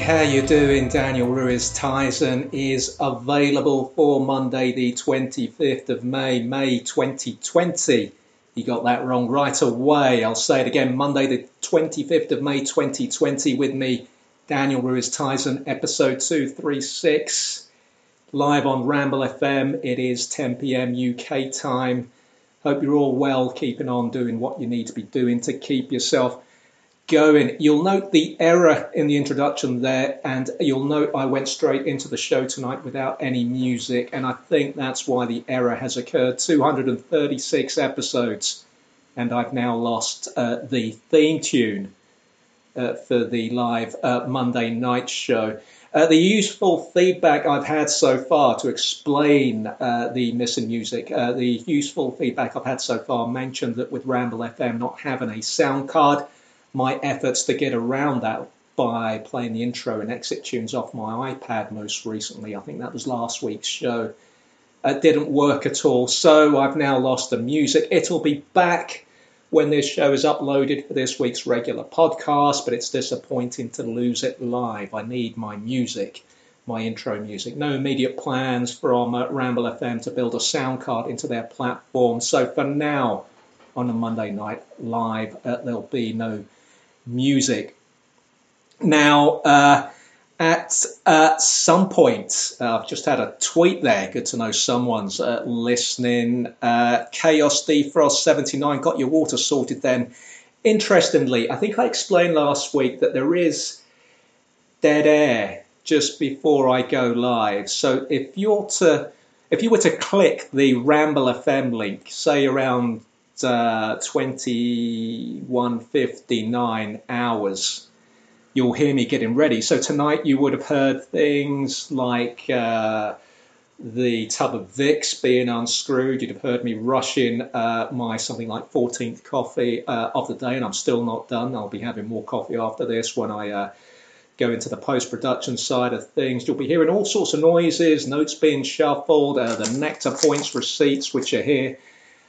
how you doing? Daniel Ruiz Tyson is available for Monday the 25th of May 2020. You got that wrong right away. I'll say it again, Monday the 25th of May 2020 with me, Daniel Ruiz Tyson, episode 236, live on Ramble FM. It is 10 p.m. UK time. Hope you're all well, keeping on doing what you need to be doing to keep yourself going. You'll note the error in the introduction there, and you'll note I went straight into the show tonight without any music, and I think that's why the error has occurred. 236 episodes, and I've now lost the theme tune for the live Monday night show. The useful feedback I've had so far to explain the missing music, the useful feedback I've had so far mentioned that with Ramble FM not having a sound card, my efforts to get around that by playing the intro and exit tunes off my iPad most recently, I think that was last week's show, didn't work at all. So I've now lost the music. It'll be back when this show is uploaded for this week's regular podcast, but it's disappointing to lose it live. I need my music, my intro music. No immediate plans from Ramble FM to build a sound card into their platform. So for now, on a Monday night live, there'll be no music. Now, at some point, I've just had a tweet there. Good to know someone's listening. Chaos Defrost 79, got your water sorted then. Interestingly, I think I explained last week that there is dead air just before I go live. So if you were to click the Ramble FM link, say around 21:59 hours, you'll hear me getting ready. So tonight you would have heard things like the tub of Vicks being unscrewed. You'd have heard me rushing my something like 14th coffee of the day, and I'm still not done. I'll be having more coffee after this when I go into the post-production side of things. You'll be hearing all sorts of noises, notes being shuffled, the Nectar Points receipts, which are here.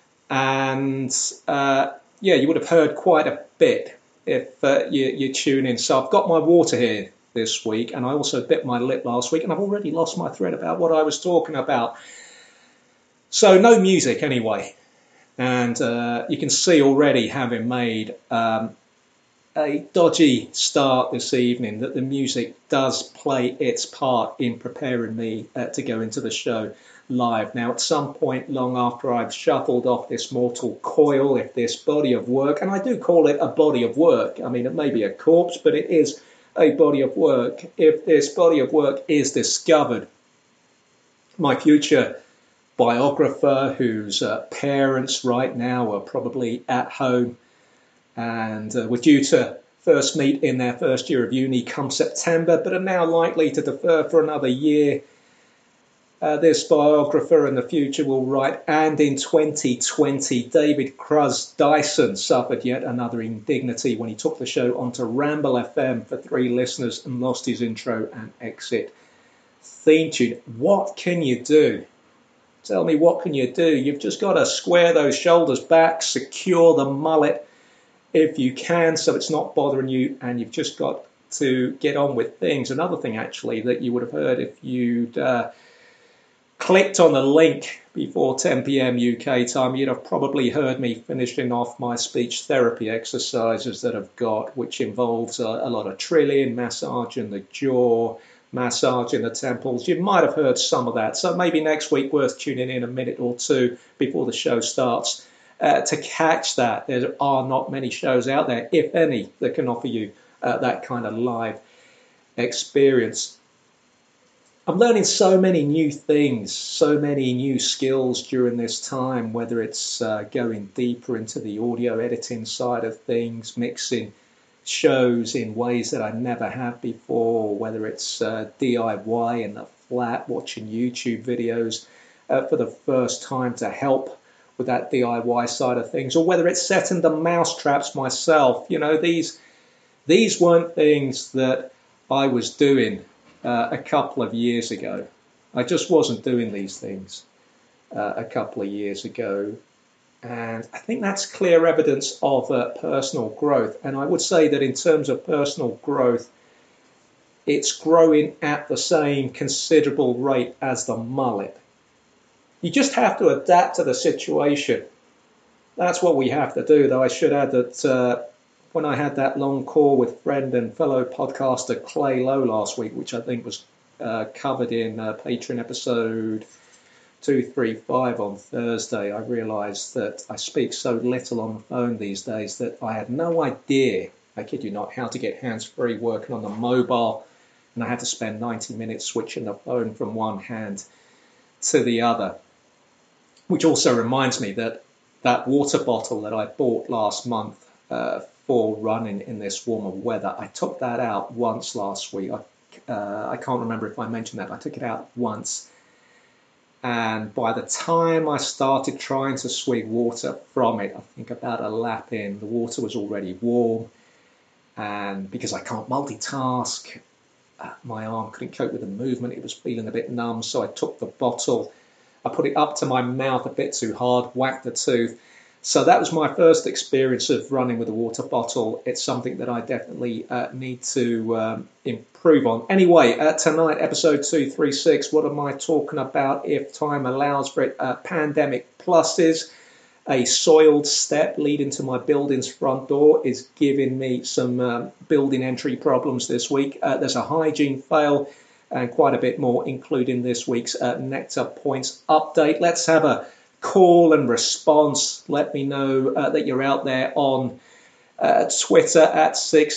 And you would have heard quite a bit if you tune in. So I've got my water here this week, and I also bit my lip last week, and I've already lost my thread about what I was talking about. So no music anyway. And you can see already, having made a dodgy start this evening, that the music does play its part in preparing me to go into the show live. Now, at some point long after I've shuffled off this mortal coil, if this body of work, and I do call it a body of work, I mean, it may be a corpse, but it is a body of work. If this body of work is discovered, my future biographer, whose parents right now are probably at home and were due to first meet in their first year of uni come September, but are now likely to defer for another year. This biographer in the future will write, and in 2020, David Cruz Dyson suffered yet another indignity when he took the show onto Ramble FM for 3 listeners and lost his intro and exit theme tune. What can you do? Tell me, what can you do? You've just got to square those shoulders back, secure the mullet if you can, so it's not bothering you, and you've just got to get on with things. Another thing, actually, that you would have heard if you'd clicked on the link before 10 p.m. UK time, you'd have probably heard me finishing off my speech therapy exercises that I've got, which involves a lot of trilling, massaging the jaw, massaging the temples. You might have heard some of that. So maybe next week worth tuning in a minute or two before the show starts to catch that. There are not many shows out there, if any, that can offer you that kind of live experience. I'm learning so many new things, so many new skills during this time, whether it's going deeper into the audio editing side of things, mixing shows in ways that I never have before, whether it's DIY in the flat, watching YouTube videos for the first time to help with that DIY side of things, or whether it's setting the mouse traps myself. You know, these weren't things that I was doing a couple of years ago. I just wasn't doing these things a couple of years ago. And I think that's clear evidence of personal growth. And I would say that in terms of personal growth, it's growing at the same considerable rate as the mullet. You just have to adapt to the situation. That's what we have to do, though I should add that when I had that long call with friend and fellow podcaster Clay Lowe last week, which I think was covered in Patreon episode 235 on Thursday, I realised that I speak so little on the phone these days that I had no idea, I kid you not, how to get hands-free working on the mobile, and I had to spend 90 minutes switching the phone from one hand to the other. Which also reminds me that that water bottle that I bought last month for running in this warmer weather, I took that out once last week. I can't remember if I mentioned that. I took it out once. And by the time I started trying to swig water from it, I think about a lap in, the water was already warm. And because I can't multitask, my arm couldn't cope with the movement. It was feeling a bit numb. So I took the bottle, I put it up to my mouth a bit too hard, whacked the tooth. So that was my first experience of running with a water bottle. It's something that I definitely need to improve on. Anyway, tonight, episode 236, what am I talking about if time allows for it? Pandemic pluses. A soiled step leading to my building's front door is giving me some building entry problems this week. There's a hygiene fail and quite a bit more, including this week's Nectar Points update. Let's have a call and response. Let me know that you're out there on Twitter at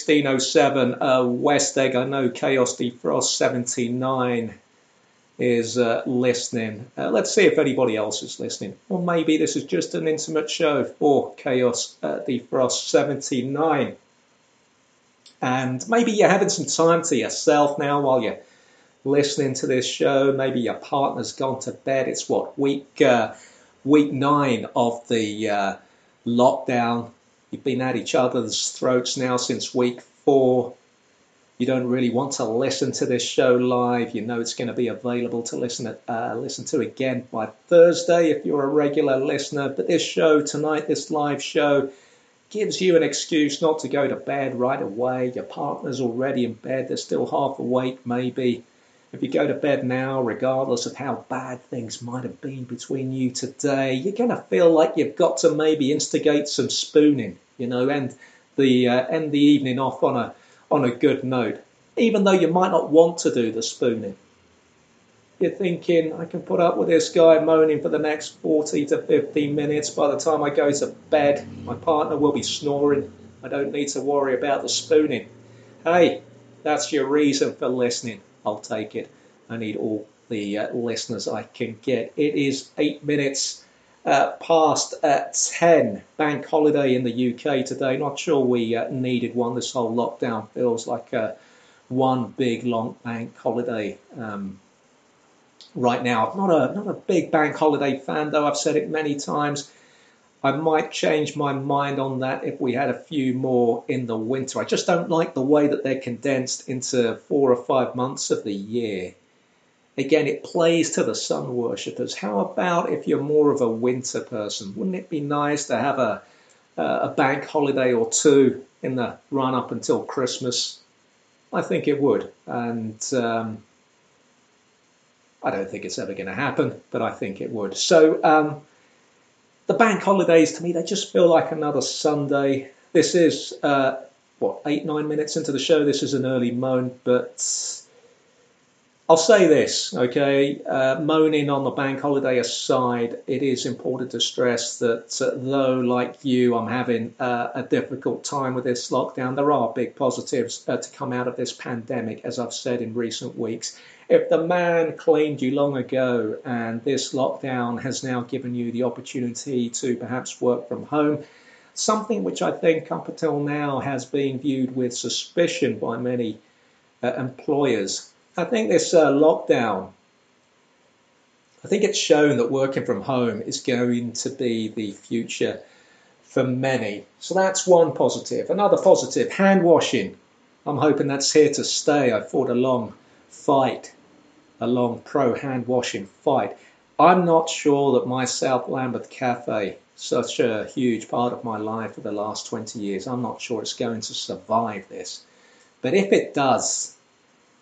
1607 West Egg. I know Chaos Defrost 79 is listening. Let's see if anybody else is listening. Or maybe this is just an intimate show for Chaos Defrost 79. And maybe you're having some time to yourself now while you're listening to this show. Maybe your partner's gone to bed. It's what, week 9 of the lockdown. You've been at each other's throats now since week 4. You don't really want to listen to this show live. You know it's going to be available to listen to again by Thursday if you're a regular listener. But this show tonight, this live show, gives you an excuse not to go to bed right away. Your partner's already in bed. They're still half awake, maybe. If you go to bed now, regardless of how bad things might have been between you today, you're going to feel like you've got to maybe instigate some spooning, end the evening off on a good note, even though you might not want to do the spooning. You're thinking, I can put up with this guy moaning for the next 40 to 15 minutes. By the time I go to bed, my partner will be snoring. I don't need to worry about the spooning. Hey, that's your reason for listening. I'll take it. I need all the listeners I can get. It is 8 minutes past 10. Bank holiday in the UK today. Not sure we needed one. This whole lockdown feels like one big long bank holiday right now. I'm not a big bank holiday fan, though. I've said it many times. I might change my mind on that if we had a few more in the winter. I just don't like the way that they're condensed into 4 or 5 months of the year. Again, it plays to the sun worshippers. How about if you're more of a winter person? Wouldn't it be nice to have a bank holiday or two in the run up until Christmas? I think it would. And I don't think it's ever going to happen, but I think it would. So the bank holidays, to me, they just feel like another Sunday. This is, 8-9 minutes into the show. This is an early moan, but I'll say this, okay? Moaning on the bank holiday aside, it is important to stress that though, like you, I'm having a difficult time with this lockdown, there are big positives to come out of this pandemic, as I've said in recent weeks. If the man claimed you long ago and this lockdown has now given you the opportunity to perhaps work from home, something which I think up until now has been viewed with suspicion by many employers, I think this lockdown, I think it's shown that working from home is going to be the future for many. So that's one positive. Another positive, hand washing. I'm hoping that's here to stay. I fought a long fight, a long pro hand washing fight. I'm not sure that my South Lambeth Cafe, such a huge part of my life for the last 20 years, I'm not sure it's going to survive this. But if it does,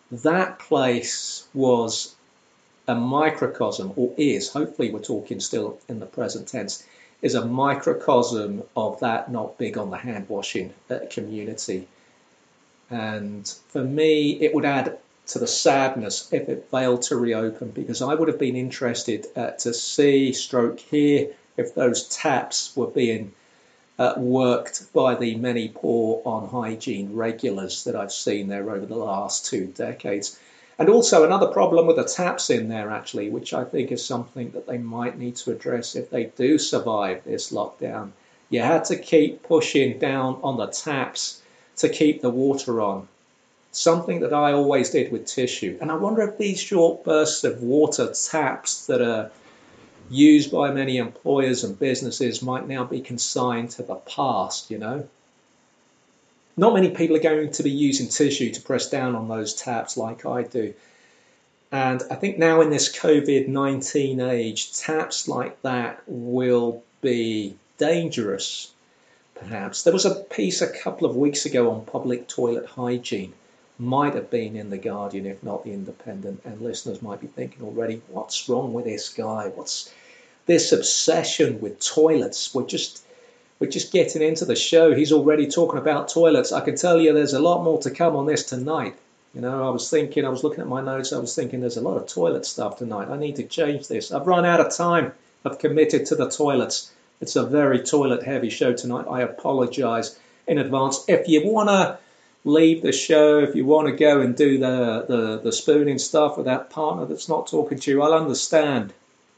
That place was a microcosm, or is, hopefully we're talking still in the present tense, is a microcosm of that not big on the hand washing community. And for me, it would add to the sadness if it failed to reopen, because I would have been interested to see, stroke, hear if those taps were being worked by the many poor on hygiene regulars that I've seen there over the last 2 decades. And also another problem with the taps in there, actually, which I think is something that they might need to address if they do survive this lockdown. You had to keep pushing down on the taps to keep the water on, something that I always did with tissue. And I wonder if these short bursts of water taps that are used by many employers and businesses might now be consigned to the past, you know. Not many people are going to be using tissue to press down on those taps like I do. And I think now in this COVID-19 age, taps like that will be dangerous, perhaps. There was a piece a couple of weeks ago on public toilet hygiene. Might have been in The Guardian, if not The Independent, and listeners might be thinking already, what's wrong with this guy? What's this obsession with toilets? We're just getting into the show. He's already talking about toilets. I can tell you there's a lot more to come on this tonight. You know, I was looking at my notes, I was thinking there's a lot of toilet stuff tonight. I need to change this. I've run out of time. I've committed to the toilets. It's a very toilet-heavy show tonight. I apologise in advance. If you want to leave the show, if you want to go and do the spooning stuff with that partner that's not talking to you, I'll understand.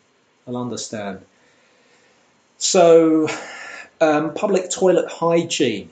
So, public toilet hygiene.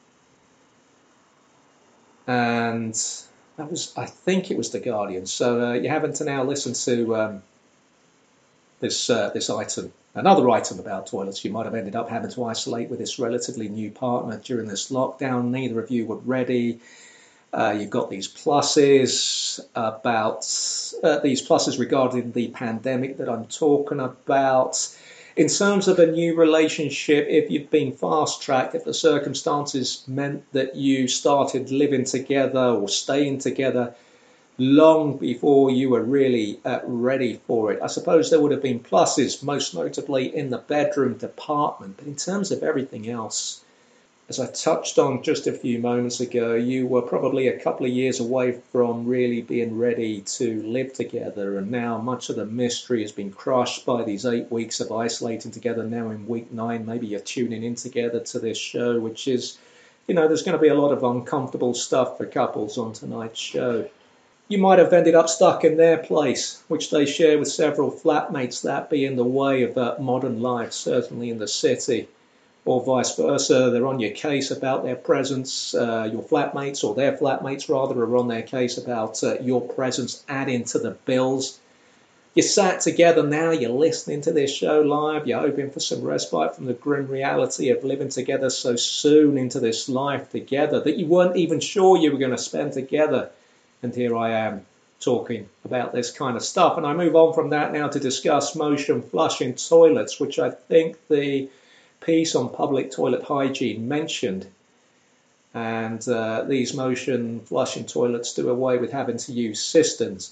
And that was, I think it was The Guardian. So you're having to now listen to this item. Another item about toilets. You might have ended up having to isolate with this relatively new partner during this lockdown. Neither of you were ready. You've got these pluses about these pluses regarding the pandemic that I'm talking about. In terms of a new relationship, if you've been fast-tracked, if the circumstances meant that you started living together or staying together long before you were really ready for it, I suppose there would have been pluses, most notably in the bedroom department. But in terms of everything else, as I touched on just a few moments ago, you were probably a couple of years away from really being ready to live together. And now much of the mystery has been crushed by these 8 weeks of isolating together. Now in week 9, maybe you're tuning in together to this show, which is, you know, there's going to be a lot of uncomfortable stuff for couples on tonight's show. You might have ended up stuck in their place, which they share with several flatmates, that being the way of modern life, certainly in the city. Or vice versa, they're on your case about their presence, your flatmates, or their flatmates rather, are on their case about your presence adding to the bills. You sat together now, you're listening to this show live, you're hoping for some respite from the grim reality of living together so soon into this life together that you weren't even sure you were going to spend together. And here I am talking about this kind of stuff. And I move on from that now to discuss motion flushing toilets, which I think the piece on public toilet hygiene mentioned. And these motion flushing toilets do away with having to use cisterns.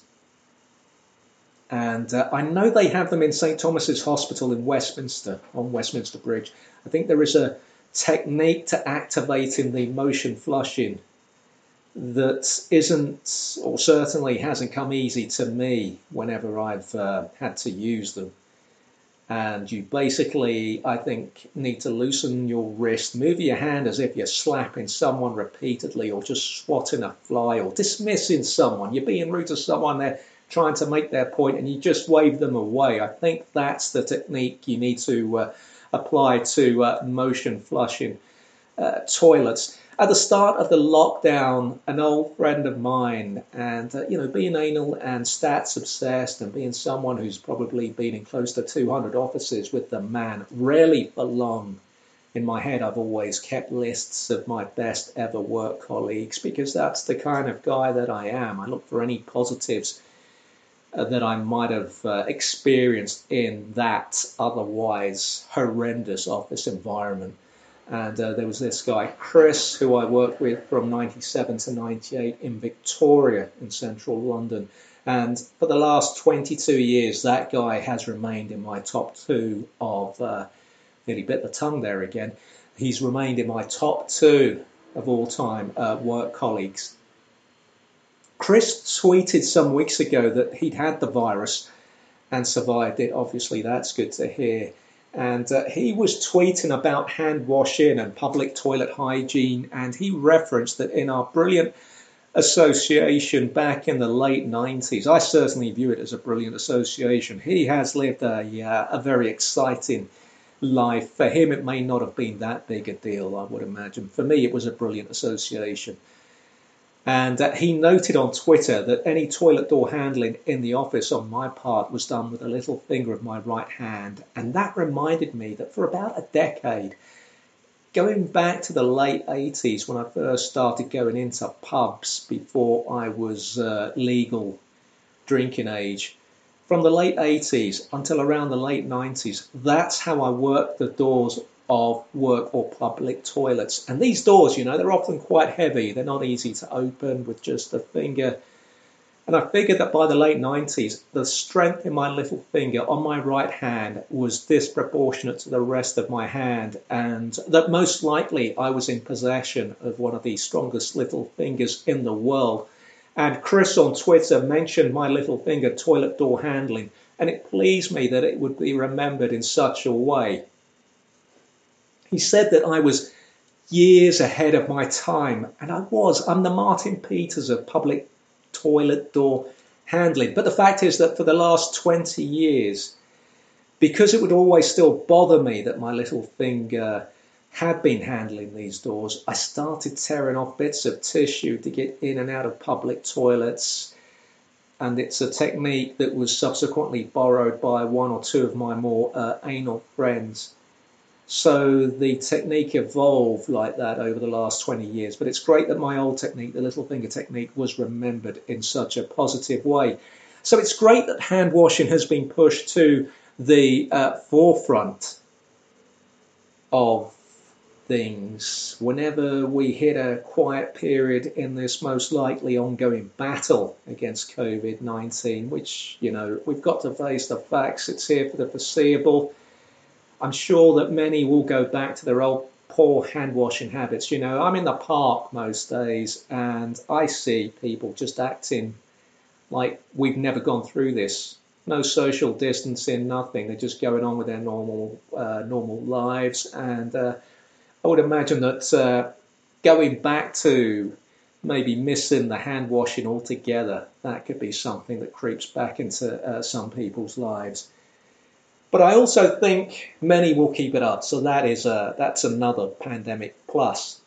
And I know they have them in St Thomas's Hospital in Westminster, on Westminster Bridge. I think there is a technique to activating the motion flushing that isn't, or certainly hasn't come easy to me whenever I've had to use them. And you basically, I think, need to loosen your wrist, move your hand as if you're slapping someone repeatedly, or just swatting a fly, or dismissing someone. You're being rude to someone, they're trying to make their point, and you just wave them away. I think that's the technique you need to apply to motion flushing toilets. At the start of the lockdown, an old friend of mine, and being anal and stats obsessed, and being someone who's probably been in close to 200 offices with the man, rarely for long. In my head, I've always kept lists of my best ever work colleagues, because that's the kind of guy that I am. I look for any positives that I might have experienced in that otherwise horrendous office environment. And there was this guy, Chris, who I worked with from 97 to 98 in Victoria in central London. And for the last 22 years, that guy has remained in my top two of, nearly bit the tongue there again, he's remained in my top two of all time work colleagues. Chris tweeted some weeks ago that he'd had the virus and survived it. Obviously, that's good to hear. And he was tweeting about hand washing and public toilet hygiene, and he referenced that in our brilliant association back in the late 90s, I certainly view it as a brilliant association. He has lived a very exciting life. For him, it may not have been that big a deal, I would imagine. For me, it was a brilliant association. And he noted on Twitter that any toilet door handling in the office on my part was done with a little finger of my right hand. And that reminded me that for about a decade, going back to the late 80s when I first started going into pubs before I was legal drinking age, from the late 80s until around the late 90s, that's how I worked the doors of work or public toilets. And these doors, they're often quite heavy. They're not easy to open with just a finger. And I figured that by the late 90s, the strength in my little finger on my right hand was disproportionate to the rest of my hand, and that most likely I was in possession of one of the strongest little fingers in the world. And Chris on Twitter mentioned my little finger toilet door handling, and it pleased me that it would be remembered in such a way. He said that I was years ahead of my time, and I was. I'm the Martin Peters of public toilet door handling. But the fact is that for the last 20 years, because it would always still bother me that my little finger had been handling these doors, I started tearing off bits of tissue to get in and out of public toilets. And it's a technique that was subsequently borrowed by one or two of my more anal friends. So the technique evolved like that over the last 20 years. But it's great that my old technique, the little finger technique, was remembered in such a positive way. So it's great that hand washing has been pushed to the forefront of things whenever we hit a quiet period in this most likely ongoing battle against COVID-19, which, we've got to face the facts. It's here for the foreseeable. I'm sure that many will go back to their old poor hand washing habits. I'm in the park most days and I see people just acting like we've never gone through this. No social distancing, nothing. They're just going on with their normal lives. And I would imagine that going back to maybe missing the hand washing altogether, that could be something that creeps back into some people's lives. But I also think many will keep it up, so that's another pandemic plus.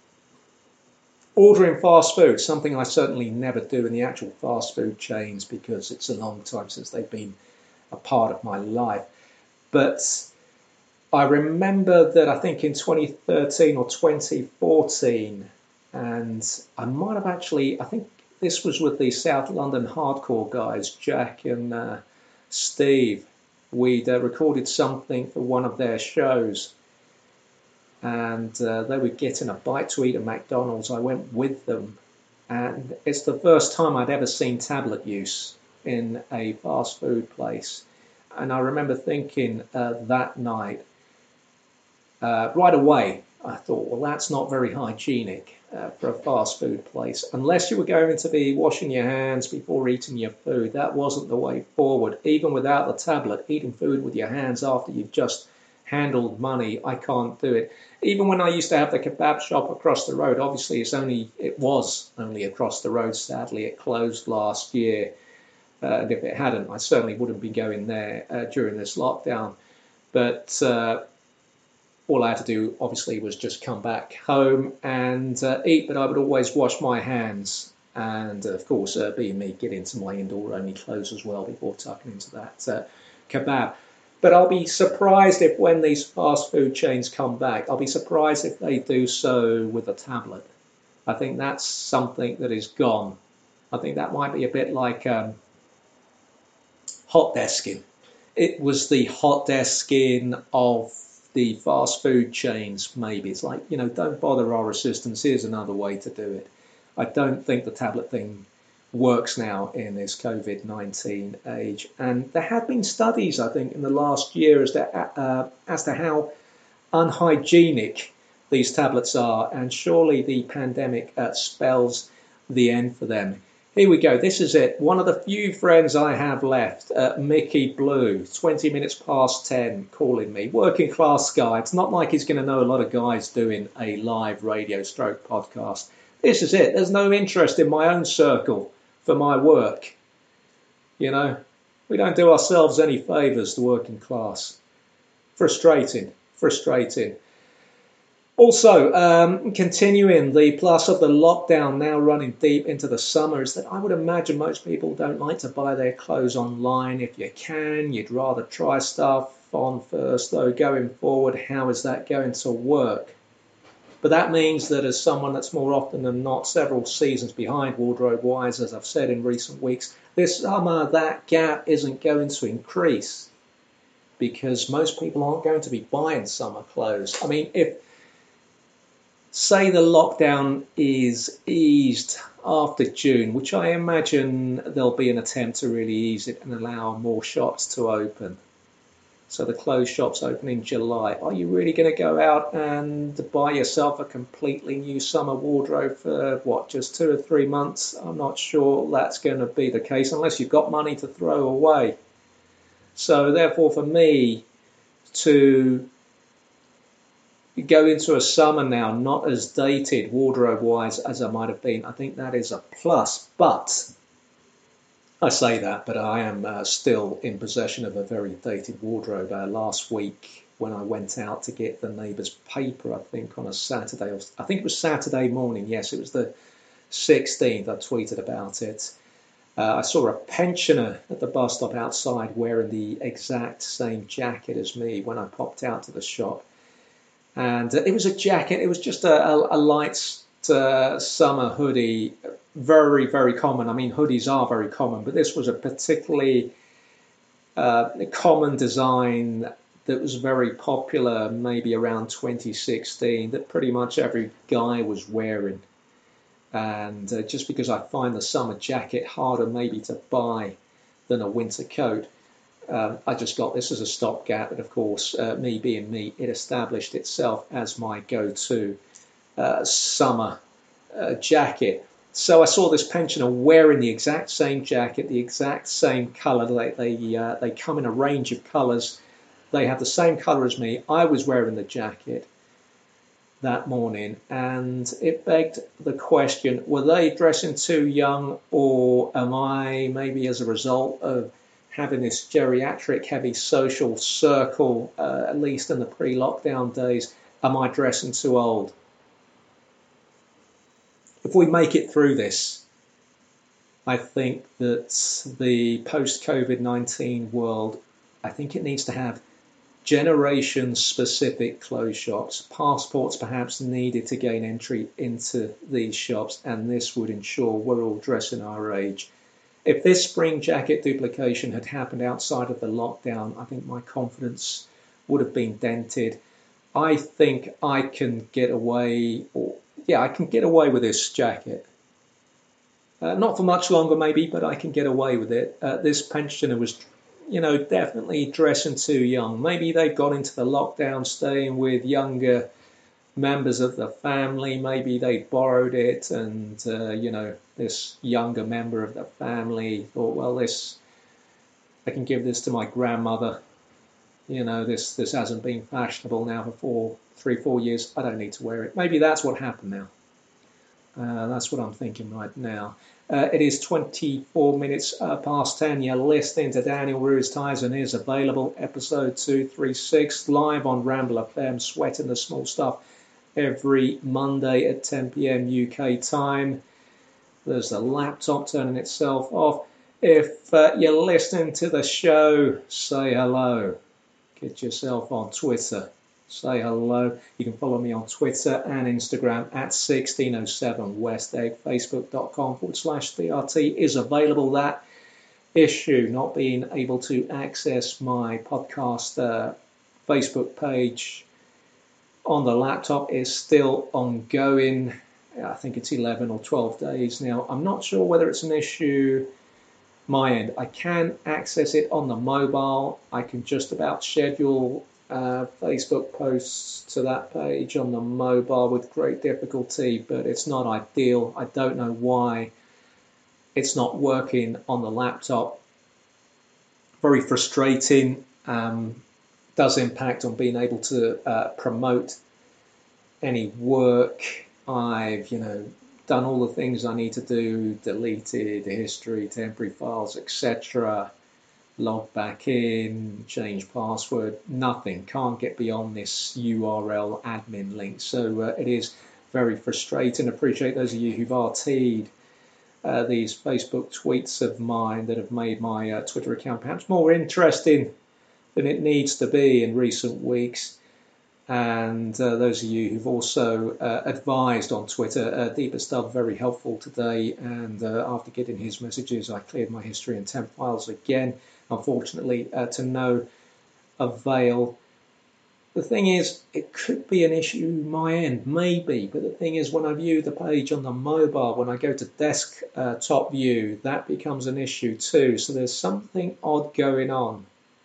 Ordering fast food, something I certainly never do in the actual fast food chains because it's a long time since they've been a part of my life. But I remember that I think in 2013 or 2014, and I might have I think this was with the South London hardcore guys, Jack and Steve. We'd recorded something for one of their shows, and they were getting a bite to eat at McDonald's. I went with them, and it's the first time I'd ever seen tablet use in a fast food place. And I remember thinking that night, right away, I thought, well, that's not very hygienic for a fast food place. Unless you were going to be washing your hands before eating your food, that wasn't the way forward. Even without the tablet, eating food with your hands after you've just handled money, I can't do it. Even when I used to have the kebab shop across the road, obviously it was only across the road. Sadly, it closed last year. And if it hadn't, I certainly wouldn't be going there during this lockdown. But all I had to do, obviously, was just come back home and eat, but I would always wash my hands. And, of course, being me, get into my indoor-only clothes as well before tucking into that kebab. But I'll be surprised if when these fast food chains come back, I'll be surprised if they do so with a tablet. I think that's something that is gone. I think that might be a bit like hot desking. It was the hot desking of the fast food chains, maybe. It's like, don't bother our assistants. Here's another way to do it. I don't think the tablet thing works now in this COVID-19 age. And there have been studies, I think, in the last year as to how unhygienic these tablets are. And surely the pandemic spells the end for them. Here we go. This is it. One of the few friends I have left, Mickey Blue, 20 minutes past 10, calling me. Working class guy. It's not like he's going to know a lot of guys doing a live radio stroke podcast. This is it. There's no interest in my own circle for my work. We don't do ourselves any favours, the working class. Frustrating. Also, continuing the plus of the lockdown now running deep into the summer is that I would imagine most people don't like to buy their clothes online. If you can, you'd rather try stuff on first, though. Going forward, how is that going to work? But that means that as someone that's more often than not several seasons behind wardrobe-wise, as I've said in recent weeks, this summer that gap isn't going to increase because most people aren't going to be buying summer clothes. I mean, if say the lockdown is eased after June, which I imagine there'll be an attempt to really ease it and allow more shops to open. So the clothes shops open in July. Are you really going to go out and buy yourself a completely new summer wardrobe for, just 2 or 3 months? I'm not sure that's going to be the case unless you've got money to throw away. So therefore for me to go into a summer now not as dated wardrobe-wise as I might have been, I think that is a plus. But I say that, but I am still in possession of a very dated wardrobe. Last week when I went out to get the neighbour's paper, I think on a Saturday, I think it was Saturday morning, yes, it was the 16th, I tweeted about it. I saw a pensioner at the bus stop outside wearing the exact same jacket as me when I popped out to the shop. And it was a jacket, it was just a light summer hoodie, very, very common. I mean, hoodies are very common, but this was a particularly common design that was very popular maybe around 2016 that pretty much every guy was wearing. And just because I find the summer jacket harder maybe to buy than a winter coat, I just got this as a stopgap. And of course, me being me, it established itself as my go-to summer jacket. So I saw this pensioner wearing the exact same jacket, the exact same colour. They come in a range of colours. They have the same colour as me. I was wearing the jacket that morning, and it begged the question, were they dressing too young, or am I, maybe as a result of having this geriatric heavy social circle, at least in the pre-lockdown days, am I dressing too old? If we make it through this, I think that the post-COVID-19 world, I think it needs to have generation-specific clothes shops, passports perhaps needed to gain entry into these shops, and this would ensure we're all dressing our age. If this spring jacket duplication had happened outside of the lockdown, I think my confidence would have been dented. I think I can get away, I can get away with this jacket. Not for much longer maybe, but I can get away with it. This pensioner was definitely dressing too young. Maybe they got into the lockdown staying with younger members of the family. Maybe they borrowed it and, this younger member of the family thought, well, I can give this to my grandmother. This hasn't been fashionable now for 3-4 years. I don't need to wear it. Maybe that's what happened now. That's what I'm thinking right now. It is 24 minutes past 10. You're listening to Daniel Ruiz Tyson is available. Episode 236 live on Ramble FM. Sweating the small stuff every Monday at 10 p.m. UK time. There's the laptop turning itself off. If you're listening to the show, say hello. Get yourself on Twitter. Say hello. You can follow me on Twitter and Instagram at 1607 West Egg. Facebook.com/DRT is available. That issue, not being able to access my podcast Facebook page on the laptop is still ongoing. I think it's 11 or 12 days now. I'm not sure whether it's an issue my end. I can access it on the mobile. I can just about schedule Facebook posts to that page on the mobile with great difficulty, but it's not ideal. I don't know why it's not working on the laptop. Very frustrating. Does impact on being able to promote any work. I've, done all the things I need to do, deleted history, temporary files, etc. Log back in, change password, nothing. Can't get beyond this URL admin link. So it is very frustrating. Appreciate those of you who've RT'd these Facebook tweets of mine that have made my Twitter account perhaps more interesting than it needs to be in recent weeks. And those of you who've also advised on Twitter, Deepest Dove, very helpful today. And after getting his messages, I cleared my history and temp files again. Unfortunately, to no avail. The thing is, it could be an issue my end, maybe. But the thing is, when I view the page on the mobile, when I go to desktop view, that becomes an issue too. So there's something odd going on.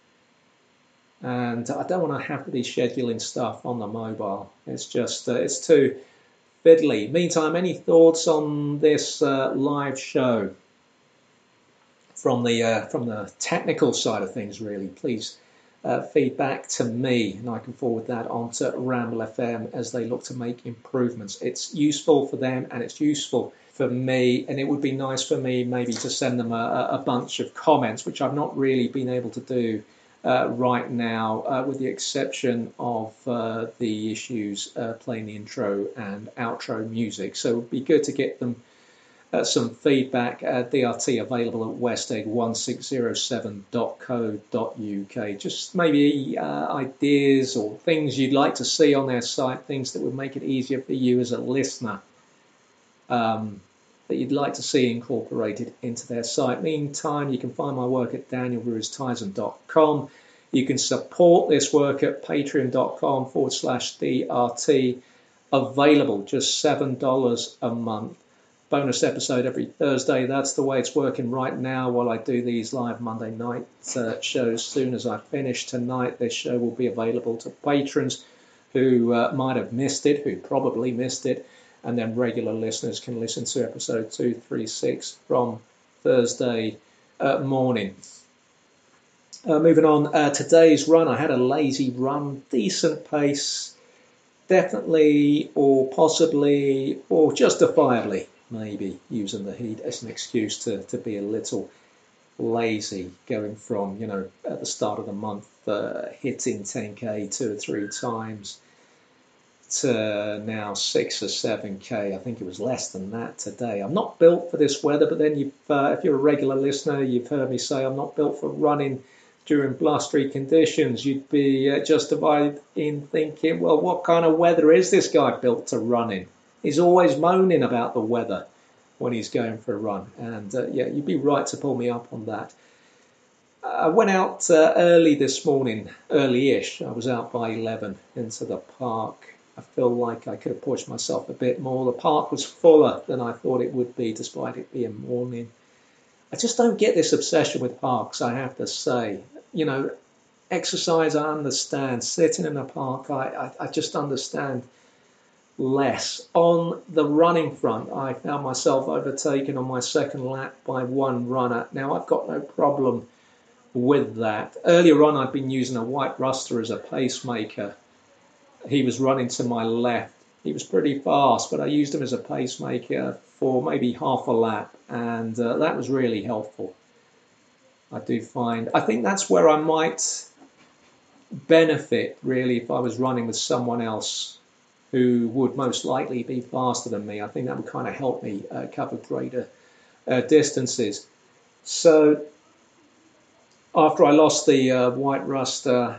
And I don't want to have to be scheduling stuff on the mobile. It's just, it's too fiddly. Meantime, any thoughts on this live show from the technical side of things, really? Please feedback to me, and I can forward that on to Ramble FM as they look to make improvements. It's useful for them, and it's useful for me, and it would be nice for me maybe to send them a bunch of comments, which I've not really been able to do right now, with the exception of the issues playing the intro and outro music. So it would be good to get them some feedback. DRT available at westegg1607.co.uk. Just maybe ideas or things you'd like to see on their site, things that would make it easier for you as a listener, that you'd like to see incorporated into their site. Meantime, you can find my work at danielruiztyson.com. You can support this work at patreon.com/DRT. Available just $7 a month. Bonus episode every Thursday. That's the way it's working right now while I do these live Monday night shows. As soon as I finish tonight, this show will be available to patrons who might have missed it, who probably missed it. And then regular listeners can listen to episode 236 from Thursday morning. Moving on, today's run, I had a lazy run, decent pace, definitely or possibly or justifiably maybe using the heat as an excuse to be a little lazy, going from, at the start of the month hitting 10k 2 or 3 times to now 6 or 7k. I think it was less than that today. I'm not built for this weather, but then if you're a regular listener, you've heard me say I'm not built for running during blustery conditions. You'd be justified in thinking, well, what kind of weather is this guy built to run in? He's always moaning about the weather when he's going for a run. And yeah, you'd be right to pull me up on that. I went out early this morning, early-ish. I was out by 11 into the park. I feel like I could have pushed myself a bit more. The park was fuller than I thought it would be, despite it being morning. I just don't get this obsession with parks, I have to say. Exercise, I understand. Sitting in a park, I just understand less. On the running front, I found myself overtaken on my second lap by one runner. Now, I've got no problem with that. Earlier on, I'd been using a White Ruster as a pacemaker. He was running to my left. He was pretty fast, but I used him as a pacemaker for maybe half a lap, and that was really helpful. I think that's where I might benefit, really, if I was running with someone else who would most likely be faster than me. I think that would kind of help me cover greater distances. So after I lost the White Ruster,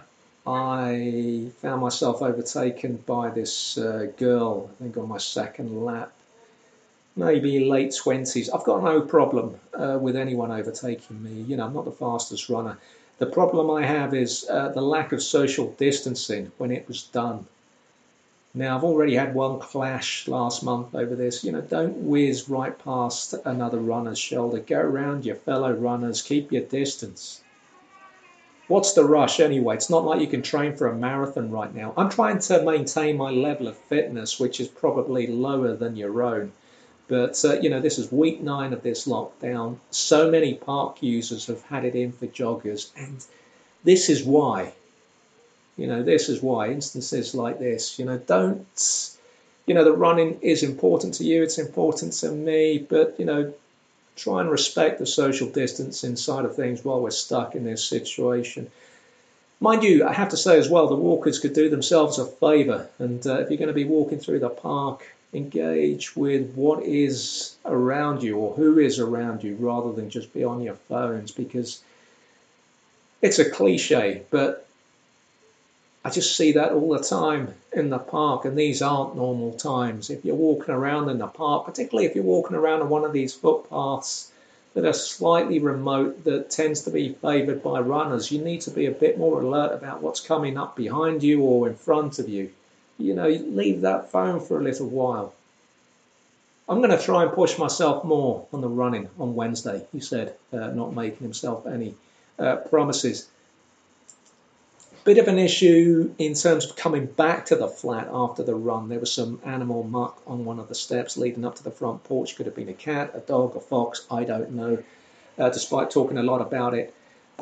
I found myself overtaken by this girl, I think on my second lap, maybe late 20s. I've got no problem with anyone overtaking me. I'm not the fastest runner. The problem I have is the lack of social distancing when it was done. Now, I've already had one clash last month over this. Don't whiz right past another runner's shoulder. Go around your fellow runners. Keep your distance. What's the rush anyway? It's not like you can train for a marathon right now. I'm trying to maintain my level of fitness, which is probably lower than your own. But, this is week 9 of this lockdown. So many park users have had it in for joggers. And this is why. This is why instances like this, don't, the running is important to you. It's important to me. But, try and respect the social distance inside of things while we're stuck in this situation. Mind you, I have to say as well, the walkers could do themselves a favour. And if you're going to be walking through the park, engage with what is around you or who is around you rather than just be on your phones, because it's a cliche, but I just see that all the time in the park, and these aren't normal times. If you're walking around in the park, particularly if you're walking around on one of these footpaths that are slightly remote, that tends to be favoured by runners, you need to be a bit more alert about what's coming up behind you or in front of you. Leave that phone for a little while. I'm going to try and push myself more on the running on Wednesday, he said, not making himself any promises. Bit of an issue in terms of coming back to the flat after the run. There was some animal muck on one of the steps leading up to the front porch. Could have been a cat, a dog, a fox, I don't know. Despite talking a lot about it,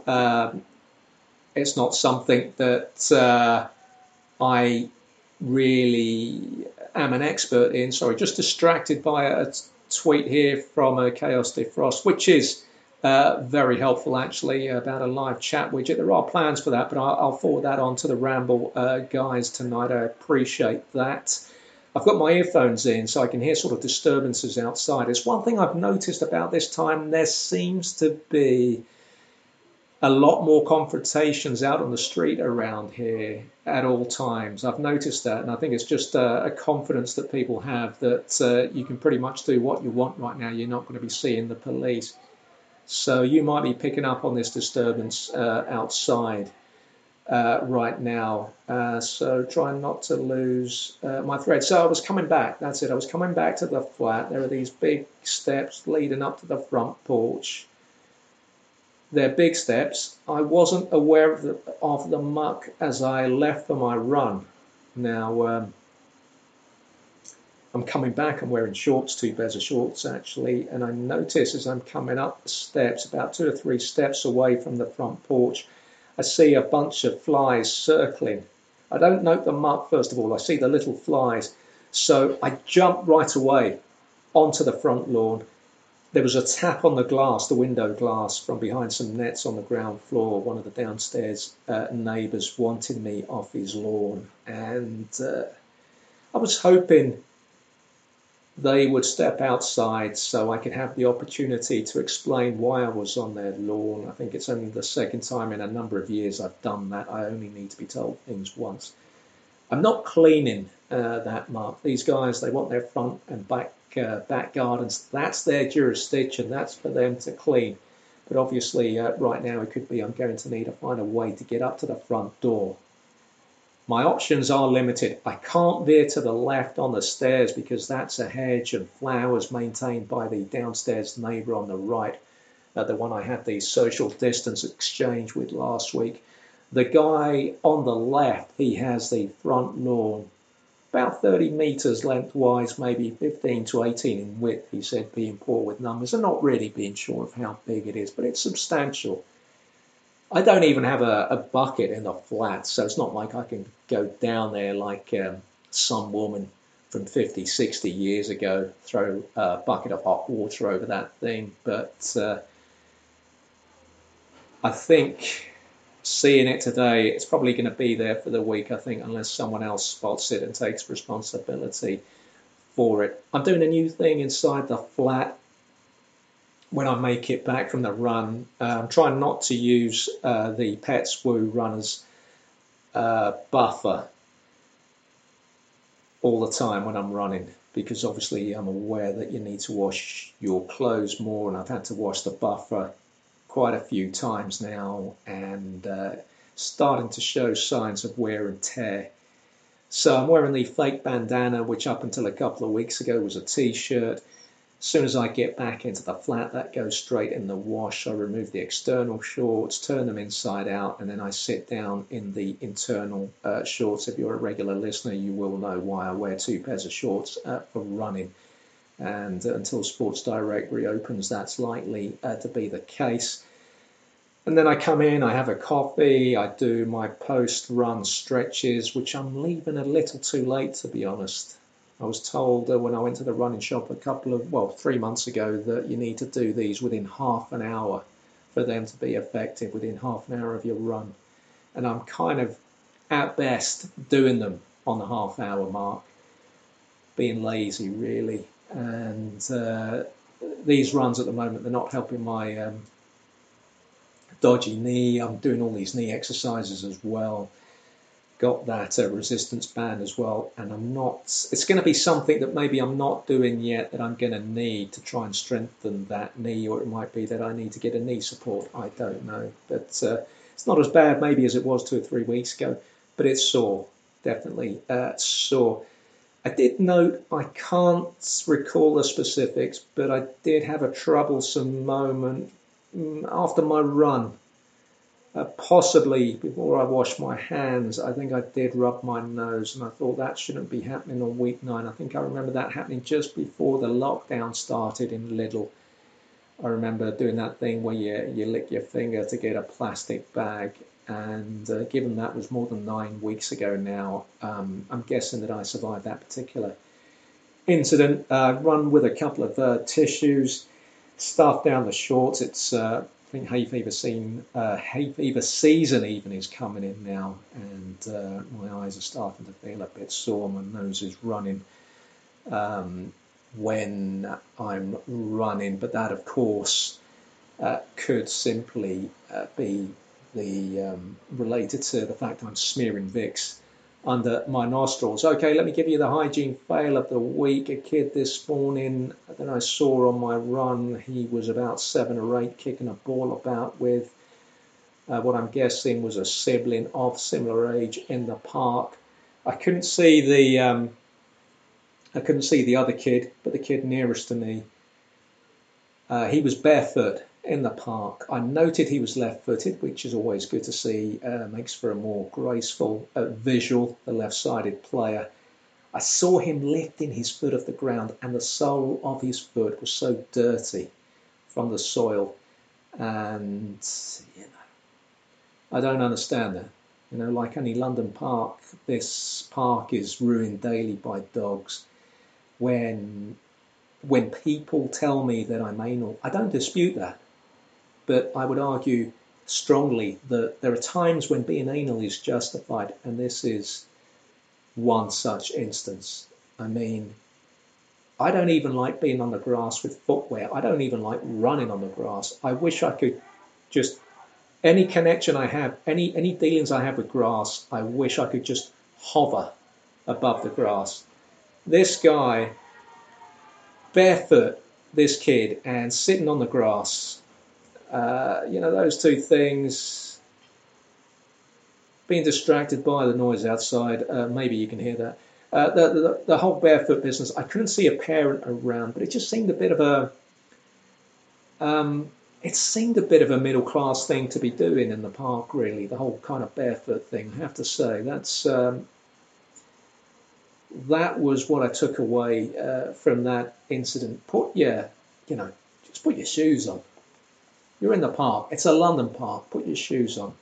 it's not something that I really am an expert in. Sorry, just distracted by a tweet here from Chaos Defrost, which is very helpful, actually, about a live chat widget. There are plans for that, but I'll forward that on to the Ramble guys tonight. I appreciate that. I've got my earphones in, so I can hear sort of disturbances outside. It's one thing I've noticed about this time. There seems to be a lot more confrontations out on the street around here at all times. I've noticed that, and I think it's just a confidence that people have that you can pretty much do what you want right now. You're not going to be seeing the police. So you might be picking up on this disturbance outside right now. So try not to lose my thread. So I was coming back. That's it. I was coming back to the flat. There are these big steps leading up to the front porch. They're big steps. I wasn't aware of the muck as I left for my run. Now, I'm coming back, I'm wearing shorts, 2 pairs of shorts actually, and I notice as I'm coming up the steps, about 2 or 3 steps away from the front porch, I see a bunch of flies circling. I don't note the muck first of all, I see the little flies. So I jump right away onto the front lawn. There was a tap on the glass, the window glass, from behind some nets on the ground floor. One of the downstairs neighbours wanted me off his lawn, and I was hoping they would step outside so I could have the opportunity to explain why I was on their lawn. I think it's only the second time in a number of years I've done that. I only need to be told things once. I'm not cleaning that muck. These guys, they want their front and back gardens. That's their jurisdiction. That's for them to clean. But obviously, right now, it could be I'm going to need to find a way to get up to the front door. My options are limited. I can't veer to the left on the stairs because that's a hedge and flowers maintained by the downstairs neighbour on the right, the one I had the social distance exchange with last week. The guy on the left, he has the front lawn about 30 metres lengthwise, maybe 15 to 18 in width, he said, being poor with numbers, and not really being sure of how big it is, but it's substantial. I don't even have a bucket in the flat, so it's not like I can go down there like some woman from 50, 60 years ago, throw a bucket of hot water over that thing. But I think seeing it today, it's probably going to be there for the week, I think, unless someone else spots it and takes responsibility for it. I'm doing a new thing inside the flat when I make it back from the run. I'm trying not to use the Pets Woo Runners buffer all the time when I'm running, because obviously I'm aware that you need to wash your clothes more, and I've had to wash the buffer quite a few times now, and starting to show signs of wear and tear. So I'm wearing the fake bandana, which up until a couple of weeks ago was a t-shirt. As soon as I get back into the flat, that goes straight in the wash. I remove the external shorts, turn them inside out, and then I sit down in the internal shorts. If you're a regular listener, you will know why I wear two pairs of shorts for running. And until Sports Direct reopens, that's likely to be the case. And then I come in, I have a coffee, I do my post-run stretches, which I'm leaving a little too late, to be honest. I was told when I went to the running shop 3 months ago, that you need to do these within half an hour for them to be effective, within half an hour of your run. And I'm kind of, at best, doing them on the half-hour mark, being lazy, really. And these runs at the moment, they're not helping my dodgy knee. I'm doing all these knee exercises as well. Got that resistance band as well, and it's going to be something that maybe I'm not doing yet that I'm going to need to try and strengthen that knee, or it might be that I need to get a knee support. I don't know, but it's not as bad maybe as it was 2 or 3 weeks ago, but it's sore, definitely sore. I did note, I can't recall the specifics, but I did have a troublesome moment after my run. Possibly before I washed my hands, I think I did rub my nose, and I thought that shouldn't be happening on week 9. I think I remember that happening just before the lockdown started in Lidl. I remember doing that thing where you lick your finger to get a plastic bag, and given that was more than 9 weeks ago now, I'm guessing that I survived that particular incident. Run with a couple of tissues, stuff down the shorts. It's I think hay fever season even is coming in now, and my eyes are starting to feel a bit sore. My nose is running when I'm running, but that, of course, could simply be related to the fact I'm smearing Vicks under my nostrils. Okay, let me give you the hygiene fail of the week. A kid this morning that I saw on my run, he was about 7 or 8, kicking a ball about with what I'm guessing was a sibling of similar age in the park. I couldn't see the other kid, but the kid nearest to me, he was barefoot in the park. I noted he was left-footed, which is always good to see. Makes for a more graceful visual, the left-sided player. I saw him lifting his foot off the ground, and the sole of his foot was so dirty from the soil. And, I don't understand that. Like any London park, this park is ruined daily by dogs. When people tell me that I'm anal, I don't dispute that. But I would argue strongly that there are times when being anal is justified, and this is one such instance. I mean, I don't even like being on the grass with footwear. I don't even like running on the grass. I wish I could just, any connection I have, any dealings I have with grass, I wish I could just hover above the grass. This guy, barefoot, this kid, and sitting on the grass, those two things, being distracted by the noise outside, maybe you can hear that. The whole barefoot business, I couldn't see a parent around, but it just seemed a bit of a middle class thing to be doing in the park, really. The whole kind of barefoot thing, I have to say. That was what I took away from that incident. Just put your shoes on. You're in the park. It's a London park. Put your shoes on.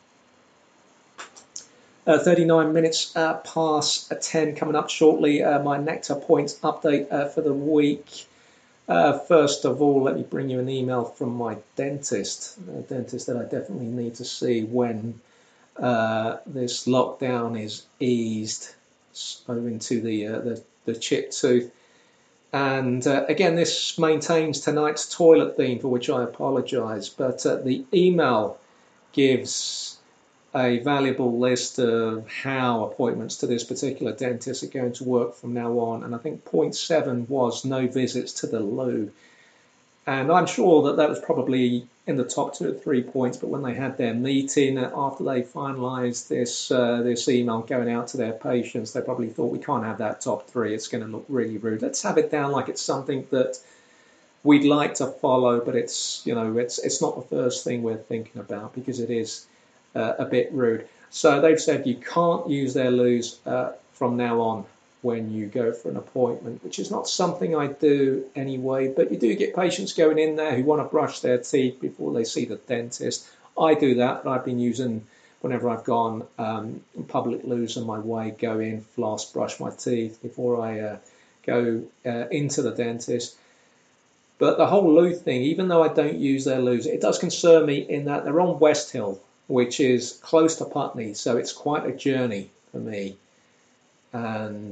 39 minutes past 10 coming up shortly. My Nectar Points update for the week. First of all, let me bring you an email from my dentist, a dentist that I definitely need to see when this lockdown is eased owing to the chipped tooth. And again, this maintains tonight's toilet theme, for which I apologise, but the email gives a valuable list of how appointments to this particular dentist are going to work from now on. And I think point 7 was no visits to the loo. And I'm sure that was probably in the top 2 or 3 points, but when they had their meeting after they finalised this email going out to their patients, they probably thought, we can't have that top 3. It's going to look really rude. Let's have it down like it's something that we'd like to follow, but it's not the first thing we're thinking about, because it is a bit rude. So they've said you can't use their loos from now on when you go for an appointment, which is not something I do anyway, but you do get patients going in there who want to brush their teeth before they see the dentist. I do that, but I've been using, whenever I've gone public loos on my way, go in, floss, brush my teeth before I go into the dentist. But the whole loo thing, even though I don't use their loos, it does concern me in that they're on West Hill, which is close to Putney, so it's quite a journey for me. And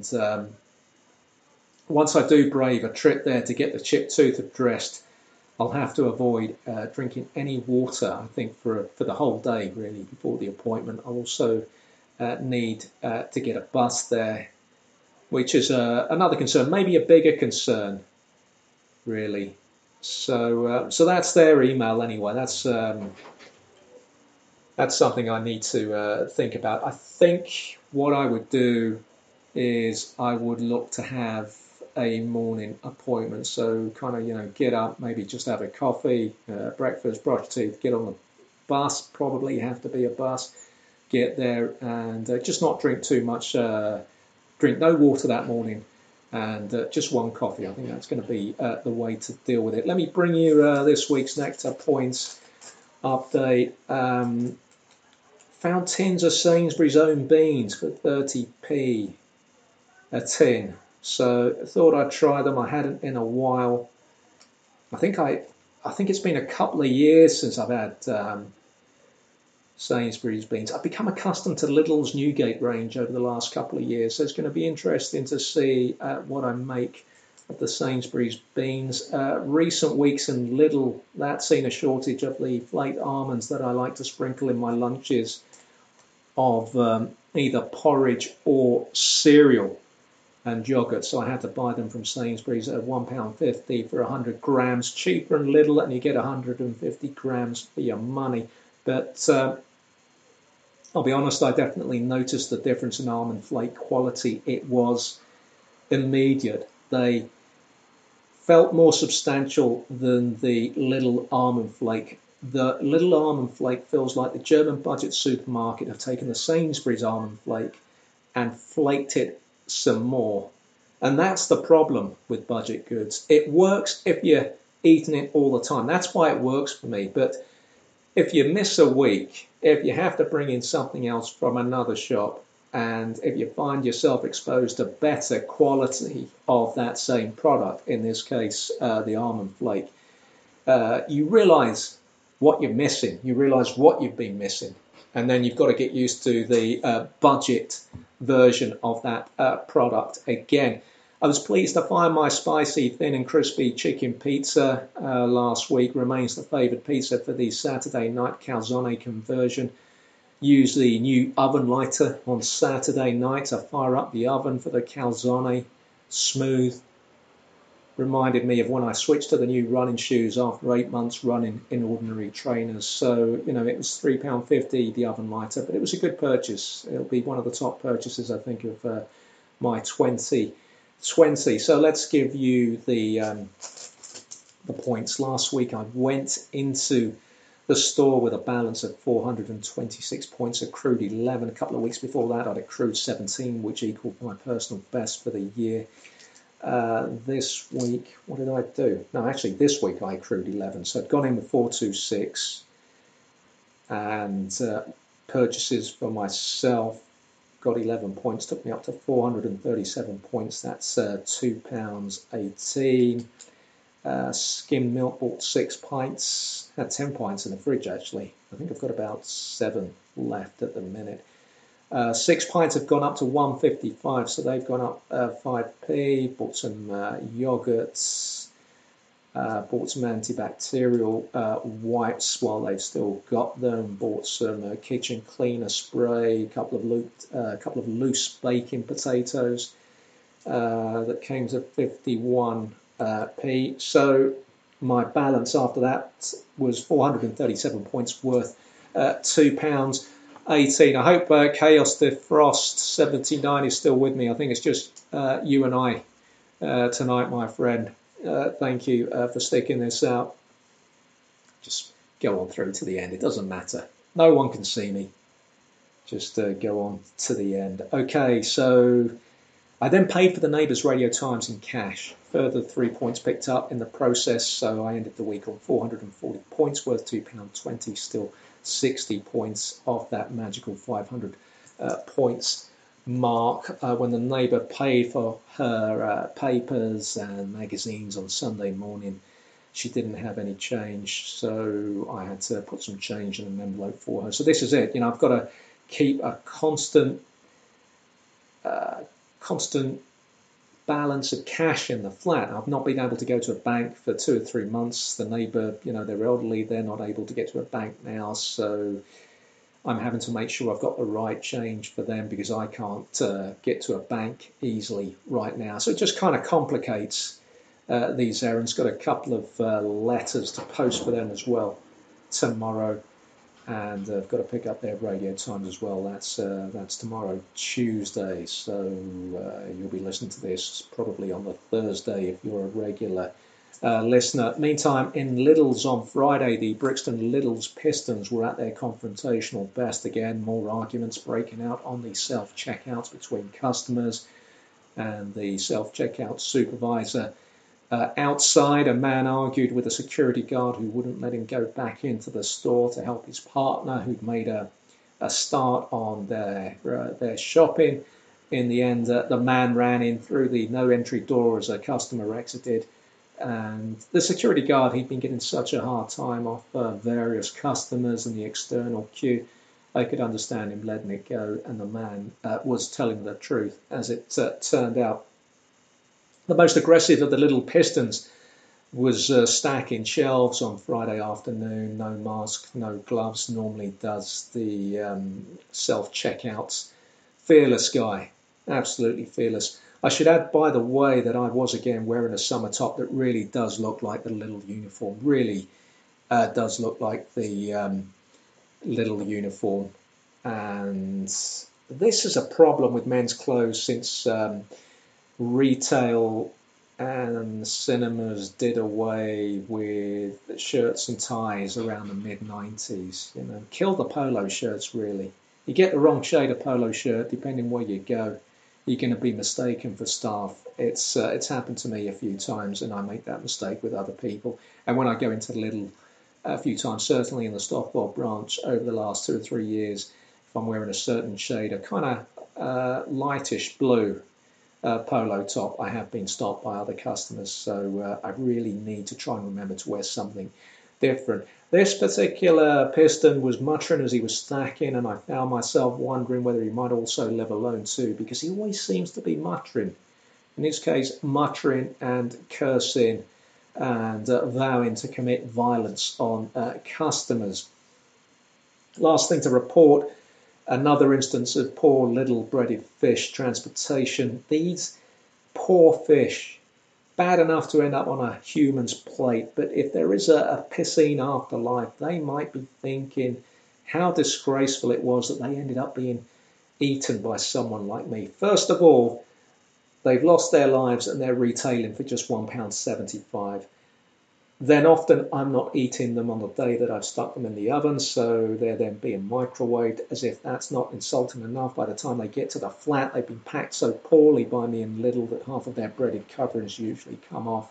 once I do brave a trip there to get the chipped tooth addressed, I'll have to avoid drinking any water, I think, for the whole day, really, before the appointment. I'll also need to get a bus there, which is another concern, maybe a bigger concern, really. So that's their email anyway. That's something I need to think about. I think what I would do is I would look to have a morning appointment. So kind of, get up, maybe just have a coffee, breakfast, brush teeth, get on the bus, probably have to be a bus, get there and just not drink too much, drink no water that morning, and just one coffee. I think that's going to be the way to deal with it. Let me bring you this week's Nectar Points update. Found tins of Sainsbury's own beans for 30p a tin. So I thought I'd try them. I hadn't in a while. I think it's been a couple of years since I've had Sainsbury's beans. I've become accustomed to Lidl's Newgate range over the last couple of years, so it's going to be interesting to see what I make of the Sainsbury's beans. Recent weeks in Lidl, that's seen a shortage of the flaked almonds that I like to sprinkle in my lunches of either porridge or cereal and yogurt. So I had to buy them from Sainsbury's at £1.50 for 100 grams. Cheaper in Lidl, and you get 150 grams for your money. But I'll be honest, I definitely noticed the difference in almond flake quality. It was immediate. They felt more substantial than the Lidl almond flake. The Lidl almond flake feels like the German budget supermarket have taken the Sainsbury's almond flake and flaked it some more. And that's the problem with budget goods. It works if you're eating it all the time. That's why it works for me. But if you miss a week, if you have to bring in something else from another shop, and if you find yourself exposed to better quality of that same product, in this case the almond flake, you realise what you're missing. You realise what you've been missing. And then you've got to get used to the budget version of that product again. I was pleased to find my spicy, thin and crispy chicken pizza last week. Remains the favoured pizza for the Saturday night calzone conversion. Use the new oven lighter on Saturday night to fire up the oven for the calzone. Smooth. Reminded me of when I switched to the new running shoes after 8 months running in ordinary trainers. So, it was £3.50, the oven lighter, but it was a good purchase. It'll be one of the top purchases, I think, of my 2020. So let's give you the points. Last week I went into the store with a balance of 426 points, accrued 11. A couple of weeks before that I'd accrued 17, which equaled my personal best for the year. This week, what did I do? No, actually, this week I accrued 11. So I'd gone in with 426, and purchases for myself got 11 points, took me up to 437 points. That's £2.18. Skim milk, bought 6 pints. Had 10 pints in the fridge, actually. I think I've got about 7 left at the minute. 6 pints have gone up to 1.55, so they've gone up 5p. Bought some yogurts, bought some antibacterial wipes while they've still got them. Bought some kitchen cleaner spray, a couple of loose baking potatoes that came to 51p. So My balance after that was 437 points worth £2.18. I hope Chaos Defrost 79 is still with me. I think it's just you and I tonight, my friend. Thank you for sticking this out. Just go on through to the end. It doesn't matter. No one can see me. Just go on to the end. Okay, so I then paid for the Neighbours Radio Times in cash. Further 3 points picked up in the process, so I ended the week on 440 points worth £2.20, still 60 points off that magical 500 points mark. When the neighbour paid for her papers and magazines on Sunday morning, she didn't have any change, so I had to put some change in an envelope for her. So this is it. I've got to keep a constant balance of cash in the flat. I've not been able to go to a bank for 2 or 3 months. The neighbour, they're elderly, they're not able to get to a bank now, so I'm having to make sure I've got the right change for them because I can't get to a bank easily right now. So it just kind of complicates these errands. Got a couple of letters to post for them as well tomorrow. And I've got to pick up their Radio Times as well. That's tomorrow, Tuesday. So you'll be listening to this probably on the Thursday if you're a regular listener. Meantime, in Lidl's on Friday, the Brixton Lidl's Pistons were at their confrontational best again. More arguments breaking out on the self-checkouts between customers and the self-checkout supervisor. Outside, a man argued with a security guard who wouldn't let him go back into the store to help his partner, who'd made a start on their shopping. In the end, the man ran in through the no-entry door as a customer exited. And the security guard, he'd been getting such a hard time off various customers in the external queue. I could understand him letting it go, and the man was telling the truth, as it turned out. The most aggressive of the little Pistons was stacking shelves on Friday afternoon. No mask, no gloves. Normally does the self-checkouts. Fearless guy. Absolutely fearless. I should add, by the way, that I was again wearing a summer top that really does look like the Lidl uniform. Really does look like the Lidl uniform. And this is a problem with men's clothes since retail and cinemas did away with shirts and ties around the mid-90s. Kill the polo shirts, really. You get the wrong shade of polo shirt, depending where you go, you're going to be mistaken for staff. It's happened to me a few times, and I make that mistake with other people. And when I go into Lidl a few times, certainly in the Stockwell branch over the last 2 or 3 years, if I'm wearing a certain shade, a kind of lightish blue polo top, I have been stopped by other customers, so I really need to try and remember to wear something different. This particular piston was muttering as he was stacking, and I found myself wondering whether he might also live alone too, because he always seems to be muttering. In this case, muttering and cursing and vowing to commit violence on customers. Last thing to report, another instance of poor little breaded fish transportation. These poor fish, bad enough to end up on a human's plate, but if there is a piscine afterlife, they might be thinking how disgraceful it was that they ended up being eaten by someone like me. First of all, they've lost their lives and they're retailing for just £1.75. Then often I'm not eating them on the day that I've stuck them in the oven, so they're then being microwaved. As if that's not insulting enough, by the time they get to the flat, they've been packed so poorly by me in Lidl that half of their breaded coverings usually come off.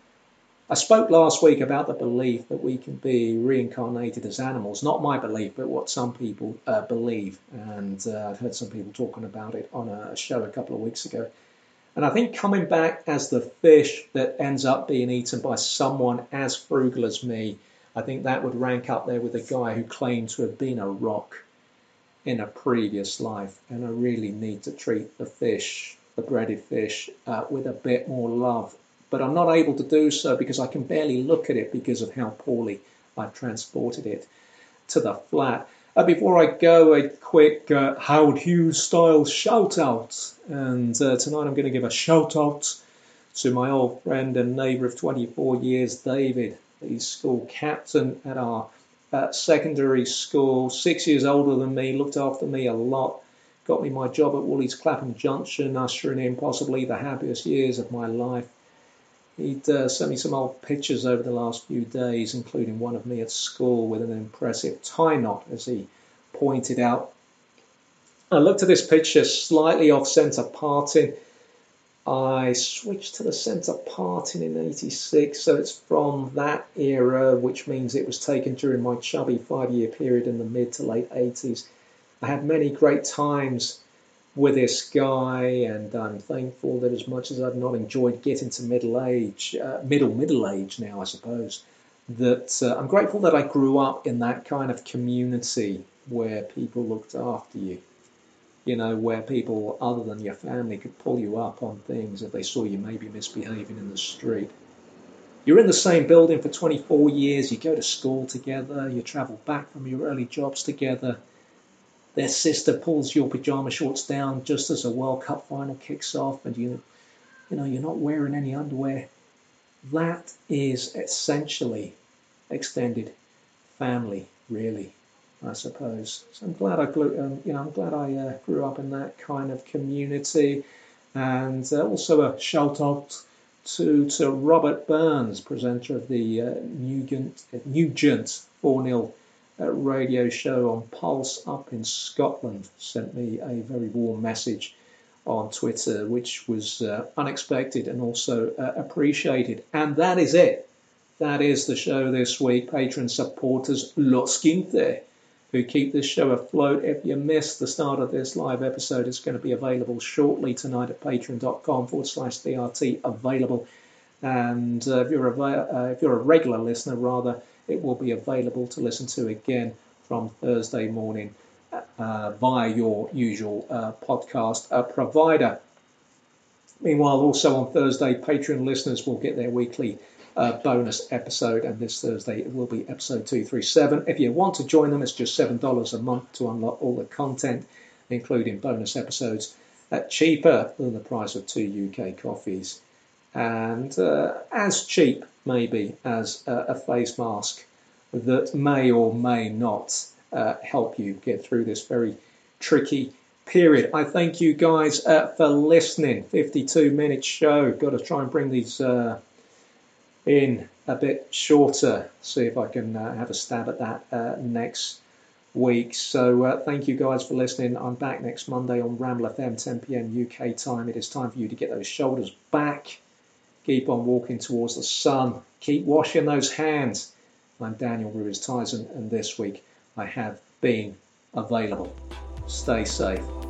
I spoke last week about the belief that we can be reincarnated as animals. Not my belief, but what some people believe. And I've heard some people talking about it on a show a couple of weeks ago. And I think coming back as the fish that ends up being eaten by someone as frugal as me, I think that would rank up there with the guy who claimed to have been a rock in a previous life. And I really need to treat the fish, the breaded fish, with a bit more love. But I'm not able to do so because I can barely look at it because of how poorly I've transported it to the flat. Before I go, a quick Howard Hughes style shout out. And tonight I'm going to give a shout out to my old friend and neighbour of 24 years, David. He's school captain at our secondary school, 6 years older than me, looked after me a lot, got me my job at Woolies Clapham Junction, ushering in possibly the happiest years of my life. He'd sent me some old pictures over the last few days, including one of me at school with an impressive tie knot, as he pointed out. I looked at this picture, slightly off-centre parting. I switched to the centre parting in 86, so it's from that era, which means it was taken during my chubby 5-year period in the mid to late 80s. I had many great times with this guy, and I'm thankful that as much as I've not enjoyed getting to middle age now, I suppose, that I'm grateful that I grew up in that kind of community where people looked after you. You know, where people other than your family could pull you up on things if they saw you maybe misbehaving in the street. You're in the same building for 24 years, you go to school together, you travel back from your early jobs together. Their sister pulls your pyjama shorts down just as a World Cup final kicks off, and you know you're not wearing any underwear. That is essentially extended family, really, I suppose. So I'm glad I grew up in that kind of community, and also a shout out to Robert Burns, presenter of the Nugent 4-0 radio show on Pulse up in Scotland, sent me a very warm message on Twitter, which was unexpected and also appreciated. And that is it. That is the show this week. Patron supporters, Los Quinte, who keep this show afloat. If you missed the start of this live episode, it's going to be available shortly tonight at patreon.com/DRT available. And if you're a regular listener, rather, it will be available to listen to again from Thursday morning via your usual podcast provider. Meanwhile, also on Thursday, Patreon listeners will get their weekly bonus episode, and this Thursday it will be episode 237. If you want to join them, it's just $7 a month to unlock all the content, including bonus episodes, cheaper than the price of 2 UK coffees, and as cheap maybe as a face mask that may or may not help you get through this very tricky period. I thank you guys for listening. 52-minute show. Got to try and bring these in a bit shorter. See if I can have a stab at that next week. So thank you guys for listening. I'm back next Monday on Ramble FM, 10 p.m. UK time. It is time for you to get those shoulders back. Keep on walking towards the sun. Keep washing those hands. I'm Daniel Ruiz-Tyson, and this week I have been available. Stay safe.